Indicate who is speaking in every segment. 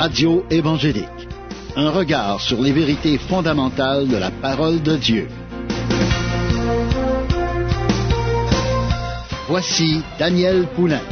Speaker 1: Radio évangélique. Un regard sur les vérités fondamentales de la parole de Dieu. Voici Daniel Poulain.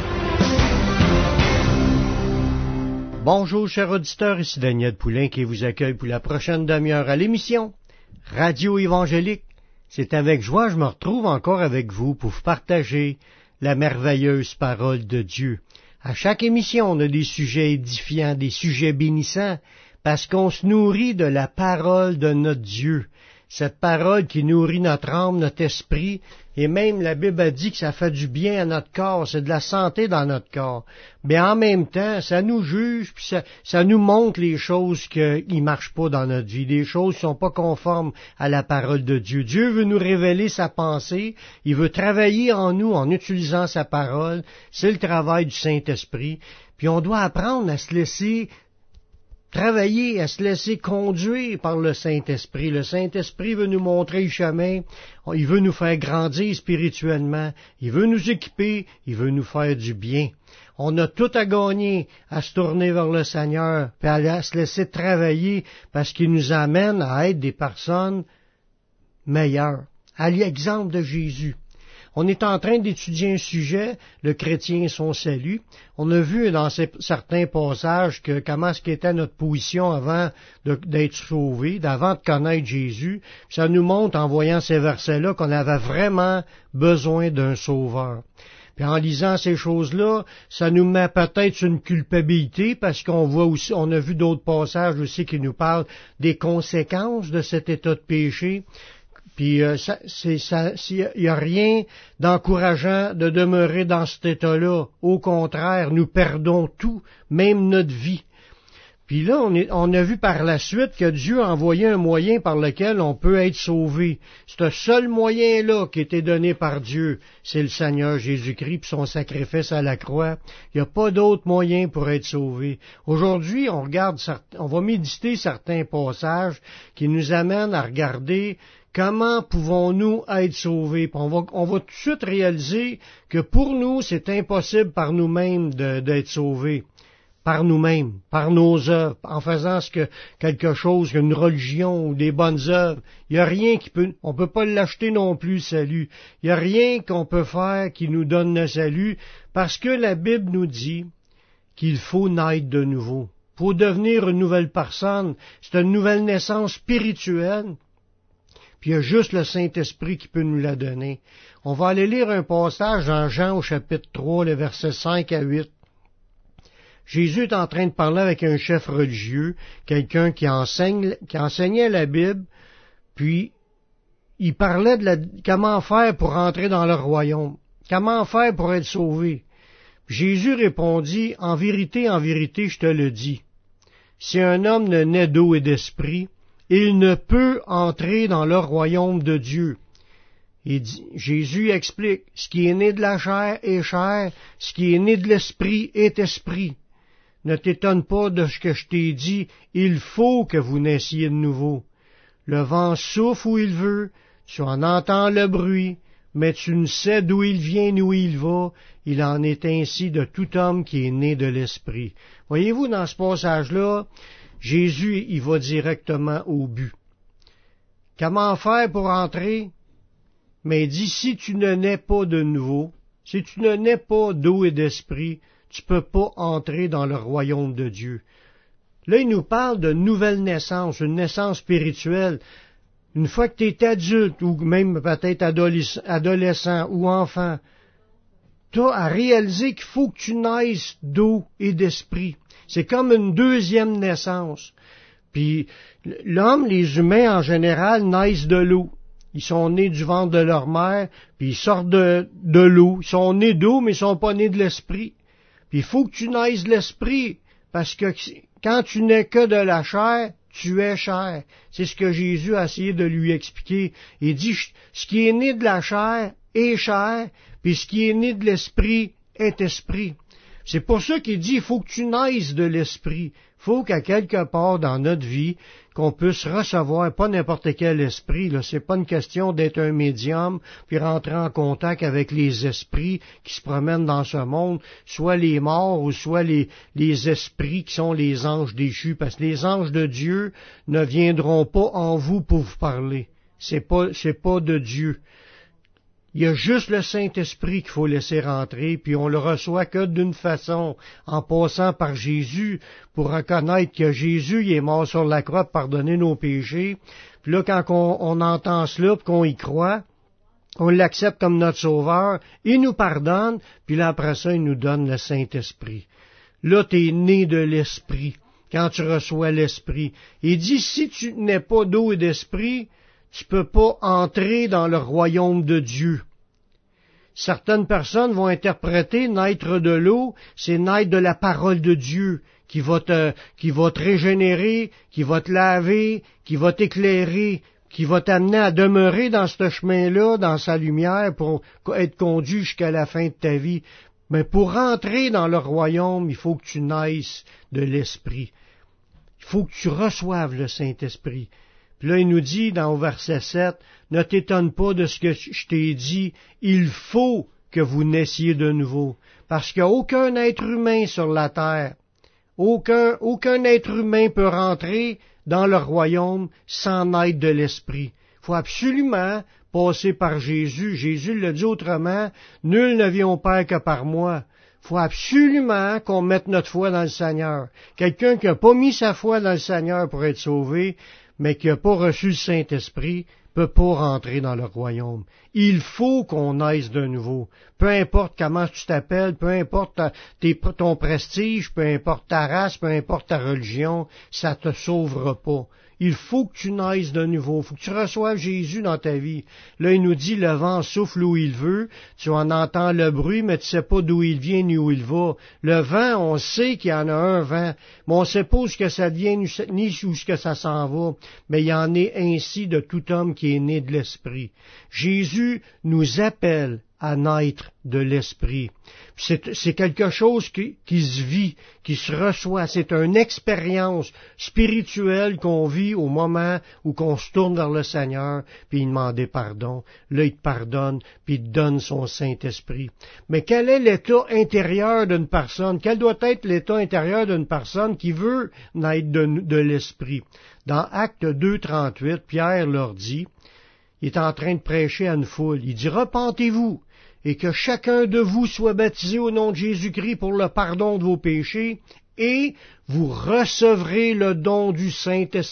Speaker 2: Bonjour chers auditeurs, ici Daniel Poulain qui vous accueille pour la prochaine demi-heure à l'émission Radio évangélique. C'est avec joie que je me retrouve encore avec vous pour vous partager la merveilleuse parole de Dieu. À chaque émission, on a des sujets édifiants, des sujets bénissants, parce qu'on se nourrit de la parole de notre Dieu. Cette parole qui nourrit notre âme, notre esprit, et même la Bible a dit que ça fait du bien à notre corps, c'est de la santé dans notre corps. Mais en même temps, ça nous juge, puis ça nous montre les choses qui ne marchent pas dans notre vie, des choses qui ne sont pas conformes à la parole de Dieu. Dieu veut nous révéler sa pensée, il veut travailler en nous en utilisant sa parole, c'est le travail du Saint-Esprit, puis on doit apprendre à se laisser travailler, à se laisser conduire par le Saint-Esprit. Le Saint-Esprit veut nous montrer le chemin, il veut nous faire grandir spirituellement, il veut nous équiper, il veut nous faire du bien. On a tout à gagner à se tourner vers le Seigneur, puis à se laisser travailler, parce qu'il nous amène à être des personnes meilleures, à l'exemple de Jésus. On est en train d'étudier un sujet, le chrétien et son salut. On a vu dans certains passages comment est-ce qu'était notre position avant d'être sauvé, d'avant de connaître Jésus. Ça nous montre en voyant ces versets-là qu'on avait vraiment besoin d'un sauveur. Puis en lisant ces choses-là, ça nous met peut-être une culpabilité parce qu'on voit aussi, on a vu d'autres passages aussi qui nous parlent des conséquences de cet état de péché. Puis il n'y a rien d'encourageant de demeurer dans cet état-là. Au contraire, nous perdons tout, même notre vie. Puis là, on a vu par la suite que Dieu a envoyé un moyen par lequel on peut être sauvé. C'est un seul moyen-là qui a été donné par Dieu. C'est le Seigneur Jésus-Christ puis son sacrifice à la croix. Il n'y a pas d'autre moyen pour être sauvé. Aujourd'hui, on va méditer certains passages qui nous amènent à regarder comment pouvons-nous être sauvés? On va tout de suite réaliser que pour nous, c'est impossible par nous-mêmes d'être sauvés. Par nous-mêmes, par nos œuvres, en faisant quelque chose, une religion ou des bonnes œuvres. Il n'y a rien on peut pas l'acheter non plus, le salut. Il n'y a rien qu'on peut faire qui nous donne le salut, parce que la Bible nous dit qu'il faut naître de nouveau. Pour devenir une nouvelle personne, c'est une nouvelle naissance spirituelle. Puis il y a juste le Saint-Esprit qui peut nous la donner. On va aller lire un passage dans Jean au chapitre 3, les versets 5 à 8. Jésus est en train de parler avec un chef religieux, quelqu'un qui enseignait la Bible, puis il parlait comment faire pour entrer dans leur royaume, comment faire pour être sauvé. Puis Jésus répondit, en vérité, je te le dis, si un homme ne naît d'eau et d'esprit, il ne peut entrer dans le royaume de Dieu. Jésus explique, ce qui est né de la chair est chair, ce qui est né de l'esprit est esprit. Ne t'étonne pas de ce que je t'ai dit, il faut que vous naissiez de nouveau. Le vent souffle où il veut, tu en entends le bruit, mais tu ne sais d'où il vient ni où il va. Il en est ainsi de tout homme qui est né de l'esprit. Voyez-vous, dans ce passage-là, Jésus, il va directement au but. Comment faire pour entrer? Mais il dit, si tu ne nais pas de nouveau, si tu ne nais pas d'eau et d'esprit, tu peux pas entrer dans le royaume de Dieu. Là, il nous parle de nouvelle naissance, une naissance spirituelle. Une fois que tu es adulte, ou même peut-être adolescent ou enfant, tu as à réaliser qu'il faut que tu naisses d'eau et d'esprit. C'est comme une deuxième naissance. Puis l'homme, les humains en général, naissent de l'eau. Ils sont nés du ventre de leur mère, puis ils sortent de l'eau. Ils sont nés d'eau, mais ils sont pas nés de l'esprit. Puis il faut que tu naisses de l'esprit, parce que quand tu n'es que de la chair, tu es chair. C'est ce que Jésus a essayé de lui expliquer. Il dit, ce qui est né de la chair est chair, puis ce qui est né de l'esprit est esprit. C'est pour ça qu'il dit, il faut que tu naisses de l'esprit. Il faut qu'à quelque part dans notre vie, qu'on puisse recevoir pas n'importe quel esprit, là. C'est pas une question d'être un médium, puis rentrer en contact avec les esprits qui se promènent dans ce monde, soit les morts ou soit les esprits qui sont les anges déchus, parce que les anges de Dieu ne viendront pas en vous pour vous parler. C'est pas de Dieu. Il y a juste le Saint-Esprit qu'il faut laisser rentrer, puis on le reçoit que d'une façon, en passant par Jésus, pour reconnaître que Jésus il est mort sur la croix pour pardonner nos péchés. Puis là, quand on entend cela, puis qu'on y croit, on l'accepte comme notre Sauveur, il nous pardonne, puis là, après ça, il nous donne le Saint-Esprit. Là, tu es né de l'Esprit, quand tu reçois l'Esprit. Il dit, si tu n'es pas d'eau et d'Esprit, tu peux pas entrer dans le royaume de Dieu. Certaines personnes vont interpréter naître de l'eau, c'est naître de la parole de Dieu, qui va te régénérer, qui va te laver, qui va t'éclairer, qui va t'amener à demeurer dans ce chemin-là, dans sa lumière, pour être conduit jusqu'à la fin de ta vie. Mais pour entrer dans le royaume, il faut que tu naisses de l'Esprit. Il faut que tu reçoives le Saint-Esprit. Puis là, il nous dit, au verset 7, « Ne t'étonne pas de ce que je t'ai dit, il faut que vous naissiez de nouveau. » Parce qu'il n'y a aucun être humain sur la terre, aucun être humain peut rentrer dans le royaume sans naître de l'Esprit. Il faut absolument passer par Jésus. Jésus le dit autrement, « Nul ne vient au Père que par moi. » Il faut absolument qu'on mette notre foi dans le Seigneur. Quelqu'un qui n'a pas mis sa foi dans le Seigneur pour être sauvé, mais qui n'a pas reçu le Saint-Esprit, peut pas rentrer dans le royaume. Il faut qu'on naisse de nouveau. Peu importe comment tu t'appelles, peu importe ton prestige, peu importe ta race, peu importe ta religion, ça te sauvera pas. Il faut que tu naisses de nouveau. Il faut que tu reçoives Jésus dans ta vie. Là, il nous dit, le vent souffle où il veut. Tu en entends le bruit, mais tu sais pas d'où il vient ni où il va. Le vent, on sait qu'il y en a un vent, mais on sait pas où que ça vient ni où que ça s'en va. Mais il y en est ainsi de tout homme qui est né de l'Esprit. Jésus nous appelle à naître de l'Esprit. C'est quelque chose qui se vit, qui se reçoit. C'est une expérience spirituelle qu'on vit au moment où qu'on se tourne vers le Seigneur, puis il demande pardon. Là, il te pardonne, puis il te donne son Saint-Esprit. Mais quel est l'état intérieur d'une personne? Quel doit être l'état intérieur d'une personne qui veut naître de l'Esprit? Dans Actes 2:38, Pierre leur dit, il est en train de prêcher à une foule, il dit, « Repentez-vous, et que chacun de vous soit baptisé au nom de Jésus-Christ pour le pardon de vos péchés, et vous recevrez le don du Saint-Esprit. »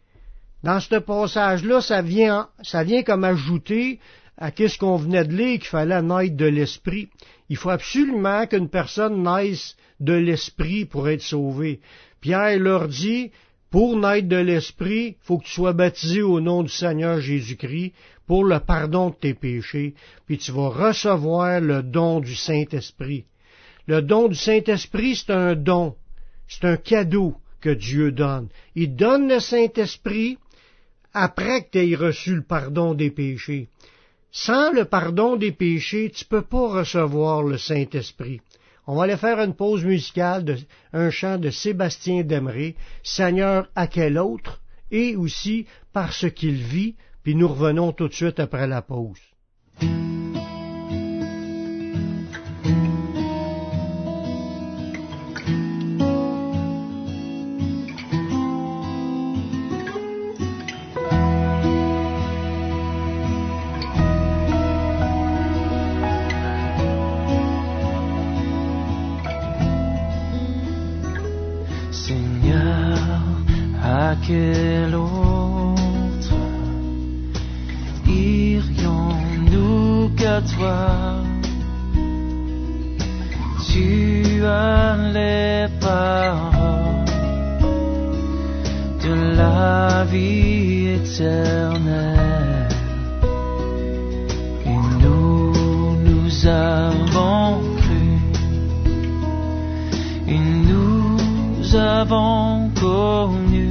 Speaker 2: Dans ce passage-là, ça vient comme ajouter à ce qu'on venait de lire, qu'il fallait naître de l'Esprit. Il faut absolument qu'une personne naisse de l'Esprit pour être sauvée. Pierre leur dit, pour naître de l'Esprit, il faut que tu sois baptisé au nom du Seigneur Jésus-Christ pour le pardon de tes péchés, puis tu vas recevoir le don du Saint-Esprit. Le don du Saint-Esprit, c'est un don, c'est un cadeau que Dieu donne. Il donne le Saint-Esprit après que tu aies reçu le pardon des péchés. Sans le pardon des péchés, tu ne peux pas recevoir le Saint-Esprit. On va aller faire une pause musicale, un chant de Sébastien Demré, Seigneur à quel autre, et aussi parce qu'il vit, puis nous revenons tout de suite après la pause.
Speaker 3: Quel autre irions-nous qu'à toi? Tu as les paroles de la vie éternelle, et nous avons cru, et nous avons connu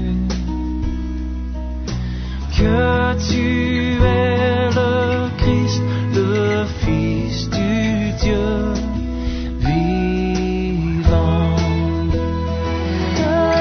Speaker 3: que tu es le Christ, le Fils du Dieu vivant.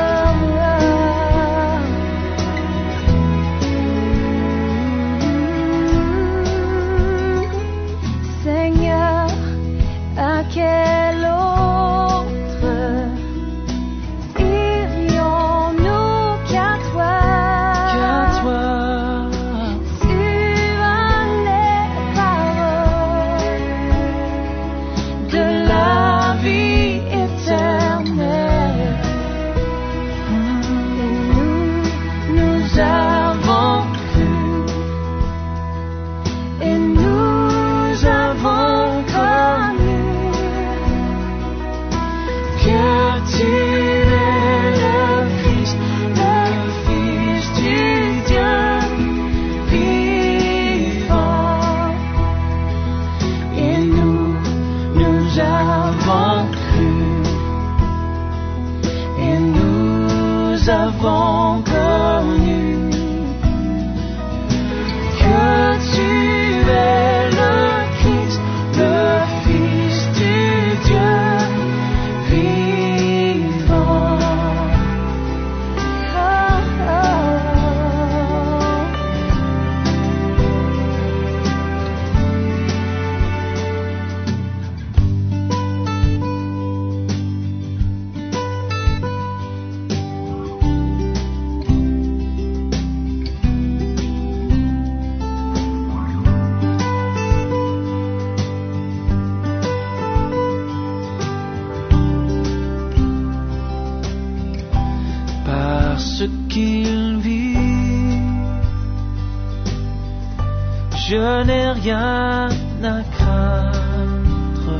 Speaker 3: Je n'ai rien à craindre,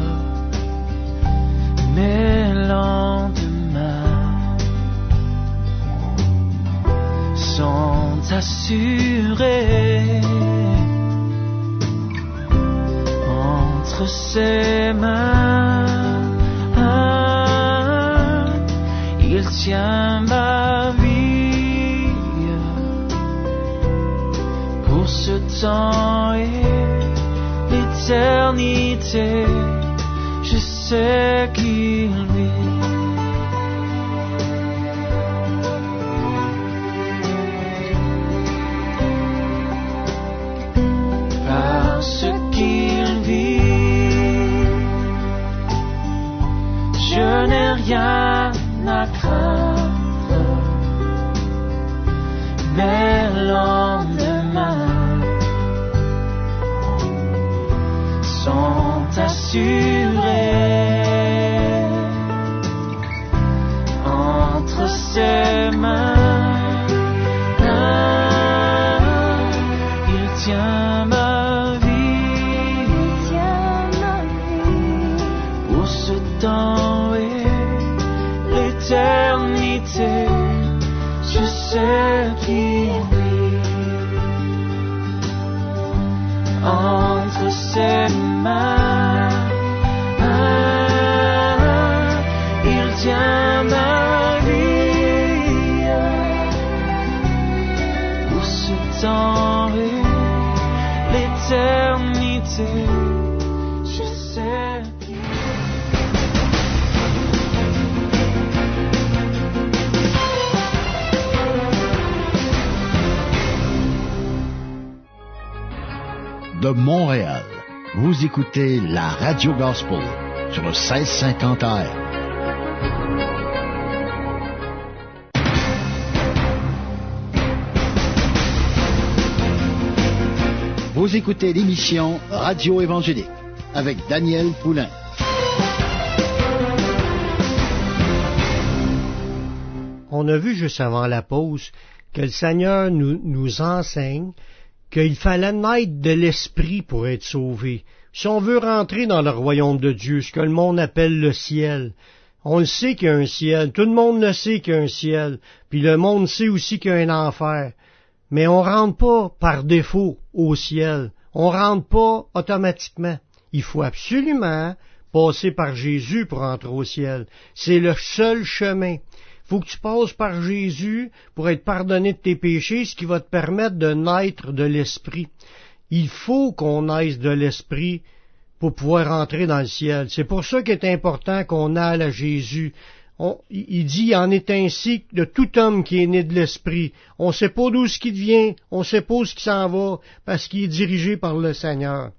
Speaker 3: mes lendemains sont assurés entre ses mains. Il tient ma vie pour ce temps et l'éternité. Je sais qu'il vit. Parce qu'il vit, je n'ai rien à craindre, mes lendemains sont assurés entre ses mains. Il tient ma vie pour ce temps et l'éternité. Je sais qu'il vit entre ses mains. Il tient ma vie pour ce temps et l'éternité. Je sais qu'il vit.
Speaker 1: De Montréal, vous écoutez la Radio Gospel sur le 1650 AM. Vous écoutez l'émission Radio Évangélique avec Daniel Poulain.
Speaker 2: On a vu juste avant la pause que le Seigneur nous enseigne qu'il fallait naître de l'Esprit pour être sauvé. Si on veut rentrer dans le royaume de Dieu, ce que le monde appelle le ciel, on le sait qu'il y a un ciel, tout le monde le sait qu'il y a un ciel, puis le monde sait aussi qu'il y a un enfer. Mais on rentre pas par défaut au ciel, on rentre pas automatiquement. Il faut absolument passer par Jésus pour entrer au ciel. C'est le seul chemin. Faut que tu passes par Jésus pour être pardonné de tes péchés, ce qui va te permettre de naître de l'Esprit. Il faut qu'on naisse de l'Esprit pour pouvoir entrer dans le ciel. C'est pour ça qu'il est important qu'on aille à Jésus. Il dit, il en est ainsi de tout homme qui est né de l'Esprit. On ne sait pas d'où ce qui vient, on ne sait pas où ce qui s'en va, parce qu'il est dirigé par le Seigneur.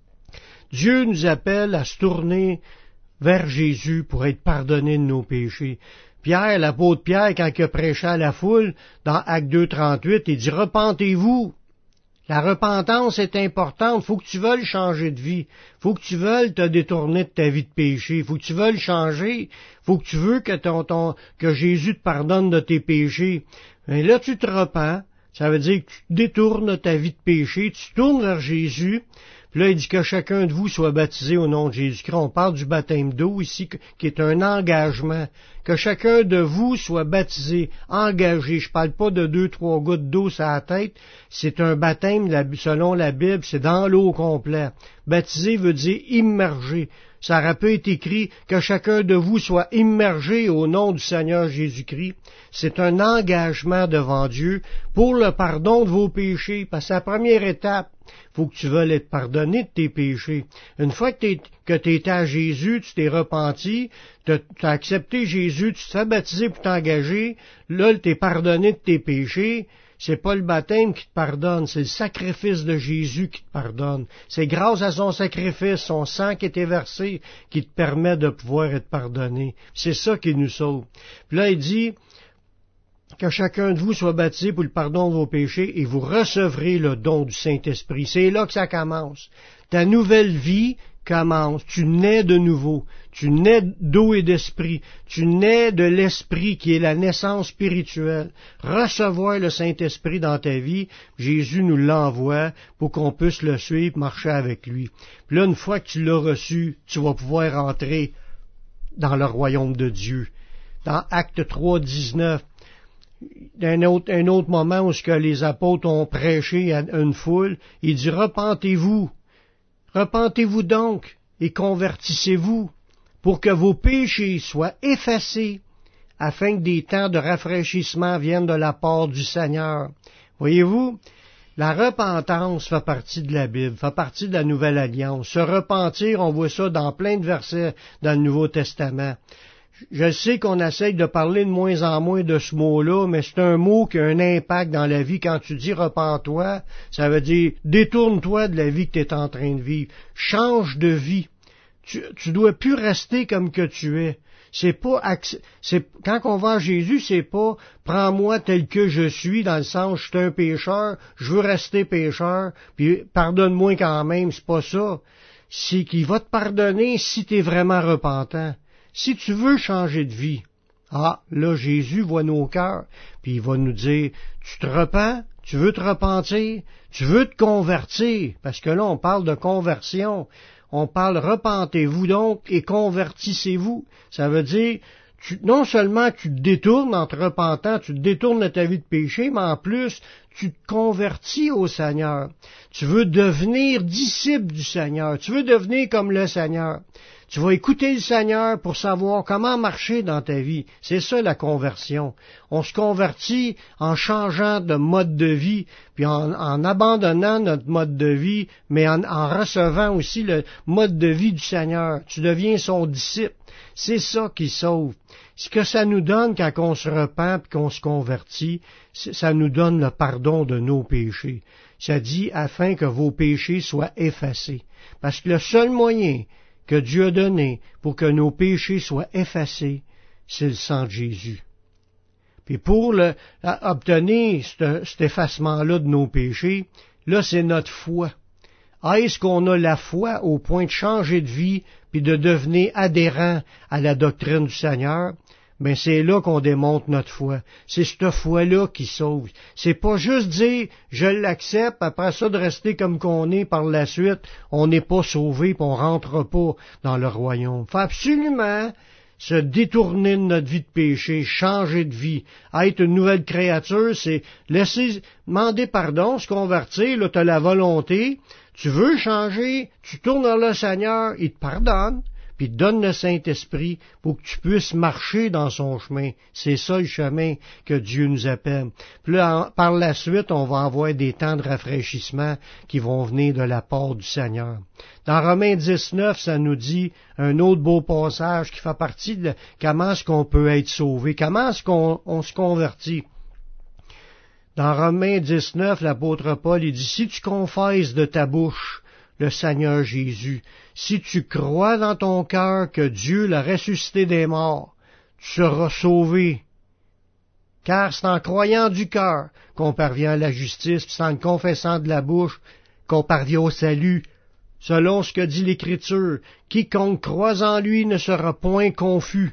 Speaker 2: Dieu nous appelle à se tourner vers Jésus pour être pardonné de nos péchés. Pierre, l'apôtre Pierre, quand il a prêché à la foule, dans Actes 2:38, il dit « Repentez-vous ». La repentance est importante. Faut que tu veuilles changer de vie. Faut que tu veuilles te détourner de ta vie de péché. Faut que tu veuilles changer. Faut que tu veux que Jésus te pardonne de tes péchés. Et là, tu te repens. Ça veut dire que tu te détournes de ta vie de péché. Tu tournes vers Jésus. Puis là, il dit que chacun de vous soit baptisé au nom de Jésus-Christ. On parle du baptême d'eau ici, qui est un engagement. Que chacun de vous soit baptisé, engagé. Je parle pas de 2-3 gouttes d'eau sur la tête. C'est un baptême, selon la Bible, c'est dans l'eau complète. Baptisé veut dire immergé. Ça aurait pu être écrit que chacun de vous soit immergé au nom du Seigneur Jésus-Christ. C'est un engagement devant Dieu pour le pardon de vos péchés. Parce que la première étape, faut que tu veuilles être pardonné de tes péchés. Une fois que tu étais à Jésus, tu t'es repenti, tu as accepté Jésus, tu te fais baptiser pour t'engager, là, tu es pardonné de tes péchés. C'est pas le baptême qui te pardonne, c'est le sacrifice de Jésus qui te pardonne. C'est grâce à son sacrifice, son sang qui était versé, qui te permet de pouvoir être pardonné. C'est ça qui nous sauve. Puis là, il dit que chacun de vous soit baptisé pour le pardon de vos péchés et vous recevrez le don du Saint-Esprit. C'est là que ça commence. Ta nouvelle vie commence. Tu nais de nouveau. Tu nais d'eau et d'esprit. Tu nais de l'esprit qui est la naissance spirituelle. Recevoir le Saint-Esprit dans ta vie, Jésus nous l'envoie pour qu'on puisse le suivre, marcher avec lui. Puis là, une fois que tu l'as reçu, tu vas pouvoir entrer dans le royaume de Dieu. Dans Acte 3, 19, un autre moment où les apôtres ont prêché à une foule, il dit « Repentez-vous, repentez-vous donc et convertissez-vous pour que vos péchés soient effacés, afin que des temps de rafraîchissement viennent de la part du Seigneur. » Voyez-vous, la repentance fait partie de la Bible, fait partie de la Nouvelle Alliance. Se repentir, on voit ça dans plein de versets dans le Nouveau Testament. Je sais qu'on essaye de parler de moins en moins de ce mot-là, mais c'est un mot qui a un impact dans la vie. Quand tu dis « repens-toi », ça veut dire « détourne-toi de la vie que tu es en train de vivre. Change de vie. Tu dois plus rester comme que tu es. » Quand on va à Jésus, c'est pas « prends-moi tel que je suis », dans le sens « je suis un pécheur, je veux rester pécheur, puis pardonne-moi quand même », c'est pas ça. C'est qu'il va te pardonner si tu es vraiment repentant. Si tu veux changer de vie, là, Jésus voit nos cœurs, puis il va nous dire, tu te repens, tu veux te repentir, tu veux te convertir, parce que là, on parle de conversion, on parle repentez-vous donc et convertissez-vous. Ça veut dire, non seulement tu te détournes en te repentant, tu te détournes de ta vie de péché, mais en plus, tu te convertis au Seigneur. Tu veux devenir disciple du Seigneur, tu veux devenir comme le Seigneur. Tu vas écouter le Seigneur pour savoir comment marcher dans ta vie. C'est ça la conversion. On se convertit en changeant de mode de vie, puis en abandonnant notre mode de vie, mais en recevant aussi le mode de vie du Seigneur. Tu deviens son disciple. C'est ça qui sauve. Ce que ça nous donne quand on se repent et qu'on se convertit, ça nous donne le pardon de nos péchés. Ça dit afin que vos péchés soient effacés. Parce que le seul moyen que Dieu a donné pour que nos péchés soient effacés, c'est le sang de Jésus. Puis pour obtenir cet effacement-là de nos péchés, là, c'est notre foi. Est-ce qu'on a la foi au point de changer de vie puis de devenir adhérent à la doctrine du Seigneur? Ben c'est là qu'on démontre notre foi. C'est cette foi-là qui sauve. C'est pas juste dire je l'accepte, après ça de rester comme qu'on est par la suite, on n'est pas sauvé, puis on rentre pas dans le royaume. Faut absolument se détourner de notre vie de péché, changer de vie, être une nouvelle créature, c'est demander pardon, se convertir, là t'as la volonté, tu veux changer, tu tournes vers le Seigneur, il te pardonne, puis donne le Saint-Esprit pour que tu puisses marcher dans son chemin. C'est ça le chemin que Dieu nous appelle. Puis là, par la suite, on va avoir des temps de rafraîchissement qui vont venir de la part du Seigneur. Dans Romains 19, ça nous dit un autre beau passage qui fait partie de comment est-ce qu'on peut être sauvé, comment est-ce qu'on se convertit. Dans Romains 19, l'apôtre Paul, il dit, si tu confesses de ta bouche le Seigneur Jésus, si tu crois dans ton cœur que Dieu l'a ressuscité des morts, tu seras sauvé. Car c'est en croyant du cœur qu'on parvient à la justice, puis c'est en confessant de la bouche qu'on parvient au salut. Selon ce que dit l'Écriture, quiconque croit en lui ne sera point confus.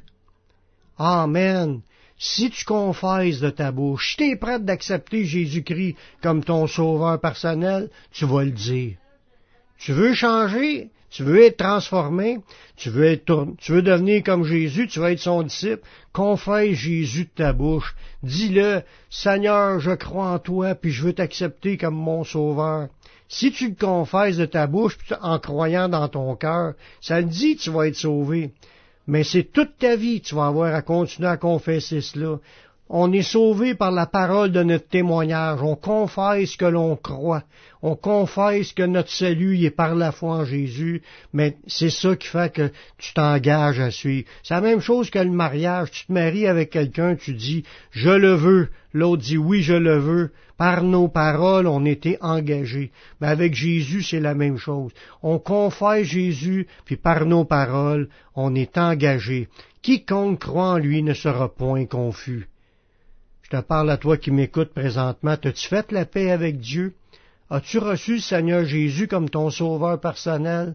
Speaker 2: Amen. Si tu confesses de ta bouche, si tu es prêt d'accepter Jésus-Christ comme ton sauveur personnel, tu vas le dire. Tu veux changer, tu veux être transformé, tu veux devenir comme Jésus, tu veux être son disciple, confesse Jésus de ta bouche. Dis-le, Seigneur, je crois en toi, puis je veux t'accepter comme mon sauveur. Si tu le confesses de ta bouche, en croyant dans ton cœur, ça le dit, tu vas être sauvé. Mais c'est toute ta vie que tu vas avoir à continuer à confesser cela. On est sauvé par la parole de notre témoignage. On confesse que l'on croit. On confesse que notre salut est par la foi en Jésus. Mais c'est ça qui fait que tu t'engages à suivre. C'est la même chose que le mariage. Tu te maries avec quelqu'un, tu dis « je le veux ». L'autre dit « oui, je le veux ». Par nos paroles, on était engagés. Mais avec Jésus, c'est la même chose. On confesse Jésus, puis par nos paroles, on est engagés. Quiconque croit en lui ne sera point confus. Je te parle à toi qui m'écoutes présentement. As-tu fait la paix avec Dieu? As-tu reçu le Seigneur Jésus comme ton sauveur personnel?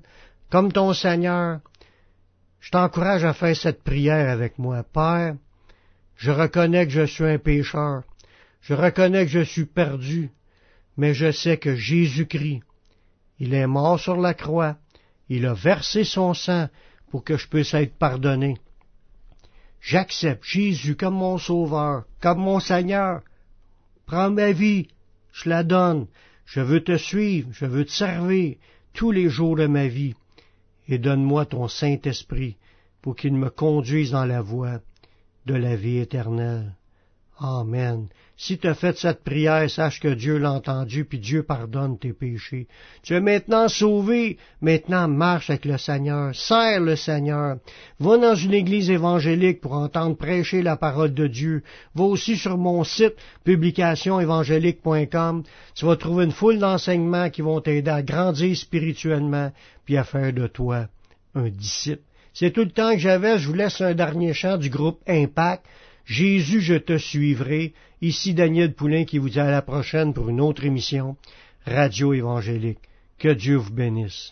Speaker 2: comme ton Seigneur, je t'encourage à faire cette prière avec moi. Père, je reconnais que je suis un pécheur. Je reconnais que je suis perdu, mais je sais que Jésus-Christ, il est mort sur la croix. Il a versé son sang pour que je puisse être pardonné. J'accepte Jésus comme mon Sauveur, comme mon Seigneur. Prends ma vie, je la donne. Je veux te suivre, je veux te servir tous les jours de ma vie. Et donne-moi ton Saint-Esprit pour qu'il me conduise dans la voie de la vie éternelle. Amen. Si tu as fait cette prière, sache que Dieu l'a entendu, puis Dieu pardonne tes péchés. Tu es maintenant sauvé, maintenant marche avec le Seigneur, sers le Seigneur. Va dans une église évangélique pour entendre prêcher la parole de Dieu. Va aussi sur mon site, publicationévangélique.com. Tu vas trouver une foule d'enseignements qui vont t'aider à grandir spirituellement, puis à faire de toi un disciple. C'est tout le temps que j'avais. Je vous laisse un dernier chant du groupe Impact. Jésus, je te suivrai. Ici Daniel Poulain qui vous dit à la prochaine pour une autre émission, Radio Évangélique. Que Dieu vous bénisse.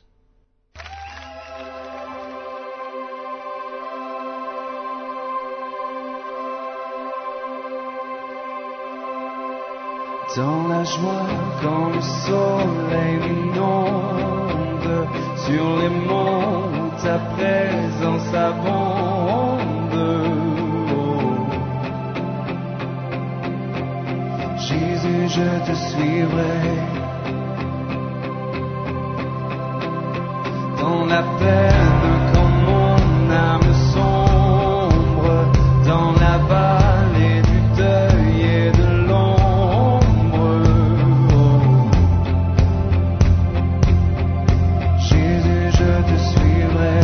Speaker 3: Dans la joie, quand le soleil m'inonde, sur les monts, ta présence abonde. Jésus, je te suivrai. Dans la peine, quand mon âme sombre, dans la vallée du deuil et de l'ombre. Jésus, je te suivrai.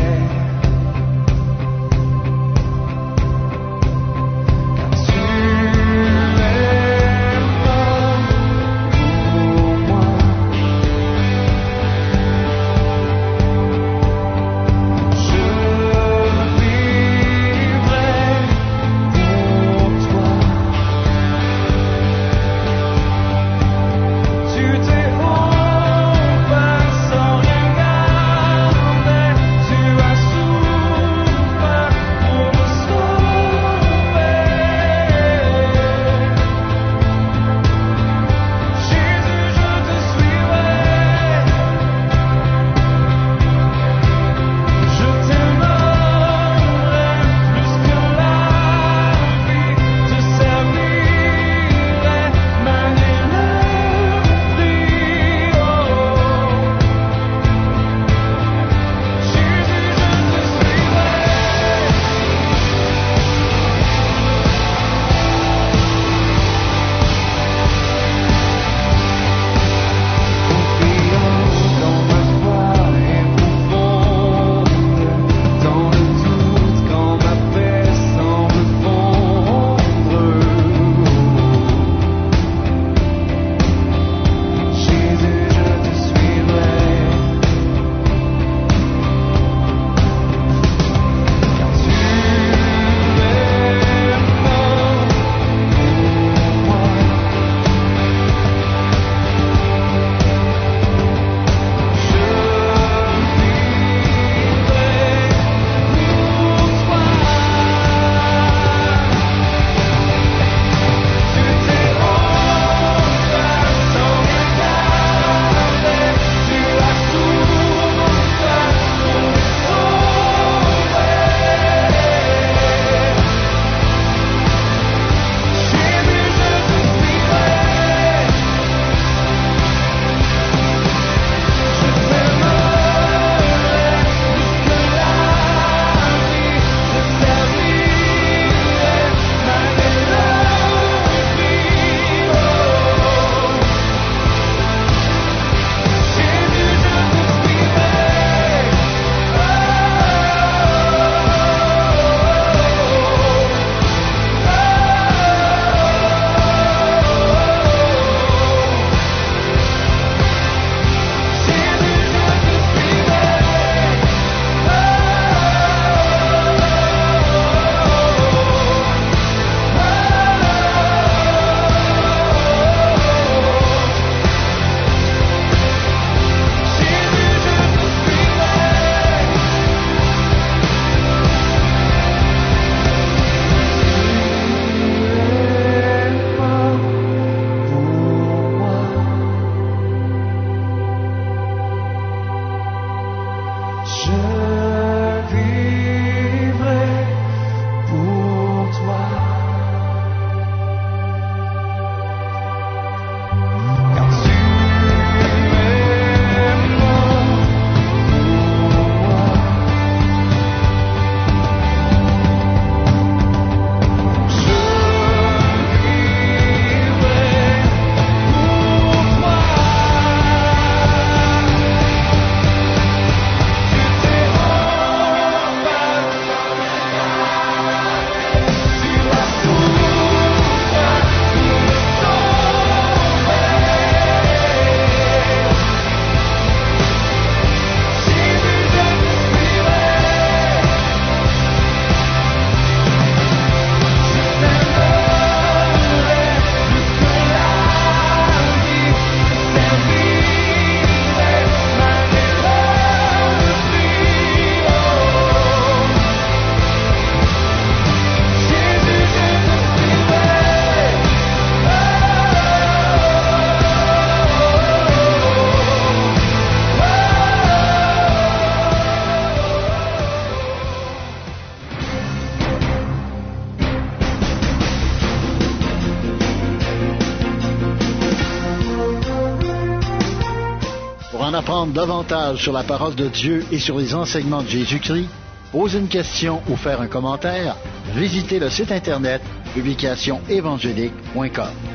Speaker 1: en apprendre davantage sur la parole de Dieu et sur les enseignements de Jésus-Christ, poser une question ou faire un commentaire, visitez le site internet publicationévangélique.com.